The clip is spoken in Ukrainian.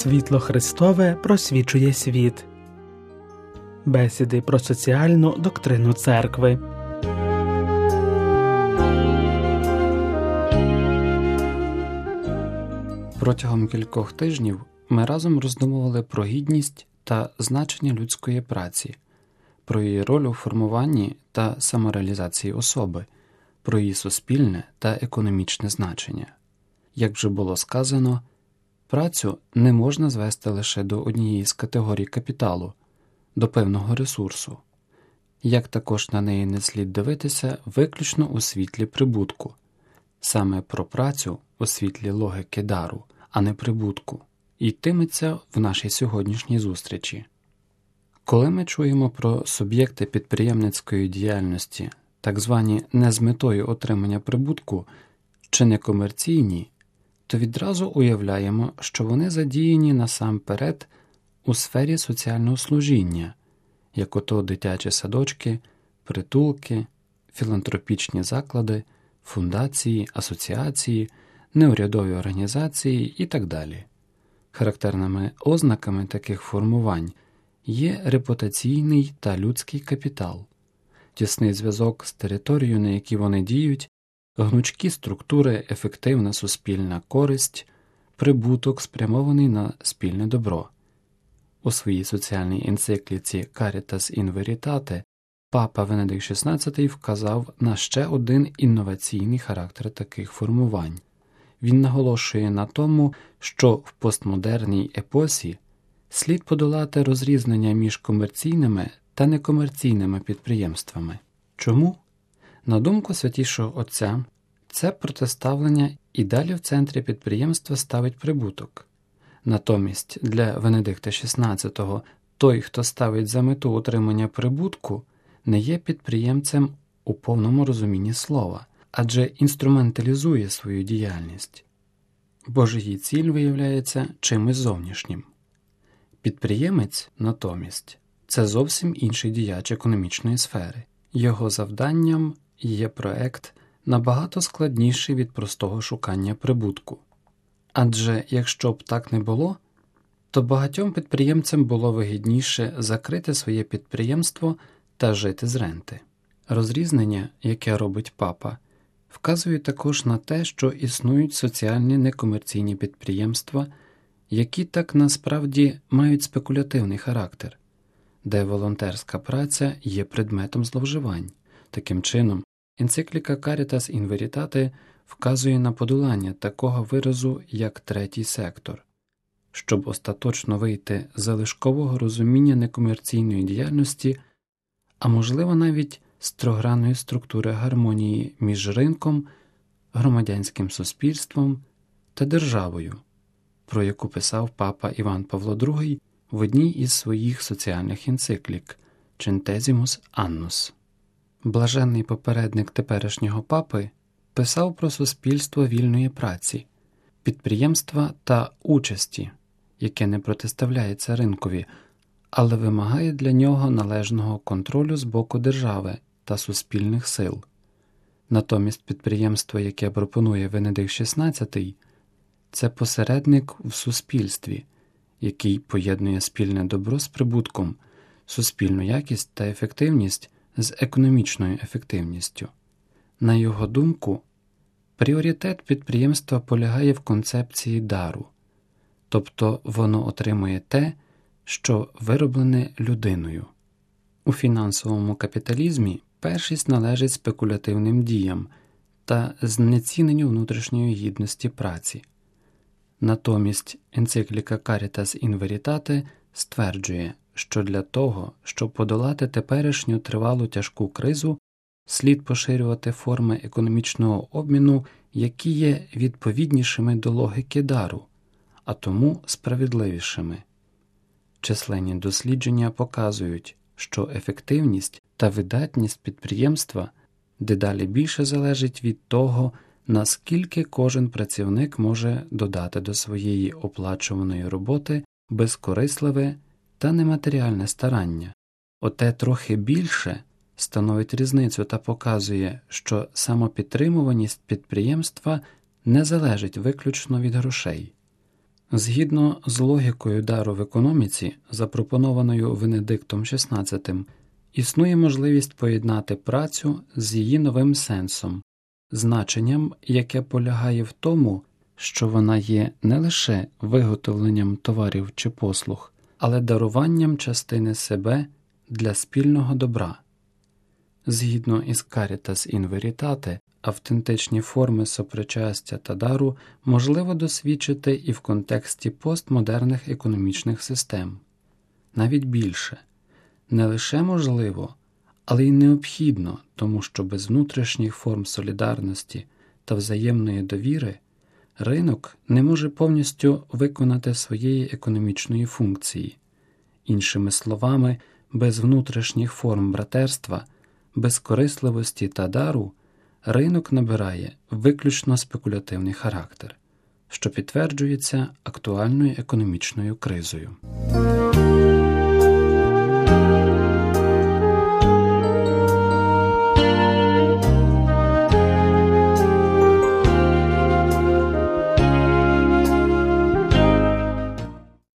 Світло Христове просвічує світ. Бесіди про соціальну доктрину церкви. Протягом кількох тижнів ми разом роздумували про гідність та значення людської праці, про її роль у формуванні та самореалізації особи, про її суспільне та економічне значення. Як вже було сказано, працю не можна звести лише до однієї з категорій капіталу, до певного ресурсу, як також на неї не слід дивитися виключно у світлі прибутку. Саме про працю у світлі логіки дару, а не прибутку, йтиметься в нашій сьогоднішній зустрічі. Коли ми чуємо про суб'єкти підприємницької діяльності, так звані не з метою отримання прибутку чи некомерційні, то відразу уявляємо, що вони задіяні насамперед у сфері соціального служіння, як ото дитячі садочки, притулки, філантропічні заклади, фундації, асоціації, неурядові організації і так далі. Характерними ознаками таких формувань є репутаційний та людський капітал, тісний зв'язок з територією, на якій вони діють, гнучкі структури, ефективна суспільна користь, прибуток, спрямований на спільне добро. У своїй соціальній енцикліці Caritas in Veritate папа Венедикт XVI вказав на ще один інноваційний характер таких формувань. Він наголошує на тому, що в постмодерній епосі слід подолати розрізнення між комерційними та некомерційними підприємствами. Чому? На думку Святішого Отця, це протиставлення і далі в центрі підприємства ставить прибуток. Натомість для Венедикта XVI той, хто ставить за мету отримання прибутку, не є підприємцем у повному розумінні слова, адже інструменталізує свою діяльність. Бо ж її ціль виявляється чимось зовнішнім. Підприємець, натомість, це зовсім інший діяч економічної сфери. Його завданням є проект набагато складніший від простого шукання прибутку. Адже якщо б так не було, то багатьом підприємцям було вигідніше закрити своє підприємство та жити з ренти. Розрізнення, яке робить папа, вказує також на те, що існують соціальні некомерційні підприємства, які так насправді мають спекулятивний характер, де волонтерська праця є предметом зловживань. Таким чином, енцикліка Caritas in Veritate вказує на подолання такого виразу, як третій сектор. Щоб остаточно вийти з залишкового розуміння некомерційної діяльності, а можливо навіть з трьохгранної структури гармонії між ринком, громадянським суспільством та державою, про яку писав папа Іван Павло II в одній із своїх соціальних енциклік Centesimus Annus. Блаженний попередник теперішнього папи писав про суспільство вільної праці, підприємства та участі, яке не протиставляється ринкові, але вимагає для нього належного контролю з боку держави та суспільних сил. Натомість підприємство, яке пропонує Венедикт XVI, це посередник в суспільстві, який поєднує спільне добро з прибутком, суспільну якість та ефективність з економічною ефективністю. На його думку, пріоритет підприємства полягає в концепції дару, тобто воно отримує те, що вироблене людиною. У фінансовому капіталізмі першість належить спекулятивним діям та знеціненню внутрішньої гідності праці. Натомість енцикліка Caritas in Veritate стверджує, що для того, щоб подолати теперішню тривалу тяжку кризу, слід поширювати форми економічного обміну, які є відповіднішими до логіки дару, а тому справедливішими. Численні дослідження показують, що ефективність та видатність підприємства дедалі більше залежить від того, наскільки кожен працівник може додати до своєї оплачуваної роботи безкорисливе та нематеріальне старання. Оте трохи більше становить різницю та показує, що самопідтримуваність підприємства не залежить виключно від грошей. Згідно з логікою дару в економіці, запропонованою Венедиктом XVI, існує можливість поєднати працю з її новим сенсом, значенням, яке полягає в тому, що вона є не лише виготовленням товарів чи послуг, але даруванням частини себе для спільного добра. Згідно із Caritas in Veritate, автентичні форми сопричастя та дару можливо досвідчити і в контексті постмодерних економічних систем. Навіть більше. Не лише можливо, але й необхідно, тому що без внутрішніх форм солідарності та взаємної довіри ринок не може повністю виконати своєї економічної функції. Іншими словами, без внутрішніх форм братерства, безкорисливості та дару ринок набирає виключно спекулятивний характер, що підтверджується актуальною економічною кризою.